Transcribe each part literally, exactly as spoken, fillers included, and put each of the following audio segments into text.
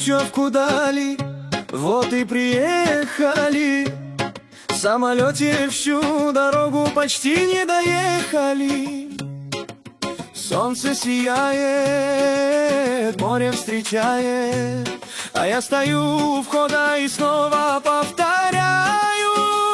путевку дали, вот и приехали. В самолете всю дорогу почти не доехали. Солнце сияет, море встречает, а я стою у входа и снова повторяю: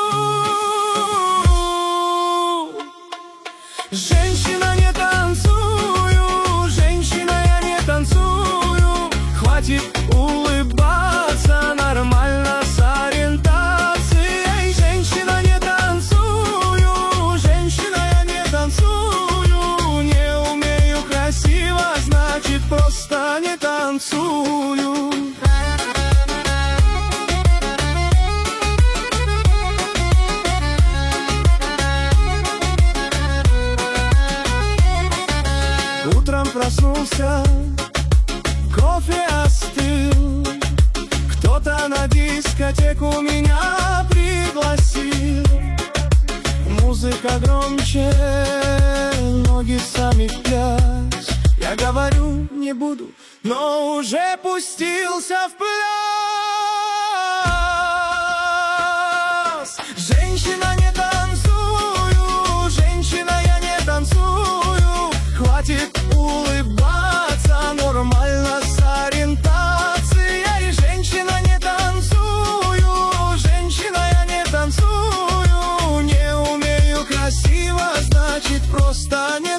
женщина, не танцую, женщина, я не танцую. Хватит улыбаться, нормально с ориентацией. Женщина, не танцую, женщина, я не танцую. Не умею красиво, значит просто не танцую. Утром проснулся, кофе остыл, кто-то на дискотеку меня пригласил. Музыка громче, ноги сами в пляс. Я говорю, не буду, но уже пустился в пляс. Женщина, не танцую, женщина, я не танцую. Хватит улыбаться, нормально с ориентацией. Женщина, не танцую, женщина, я не танцую. Не умею красиво, значит просто не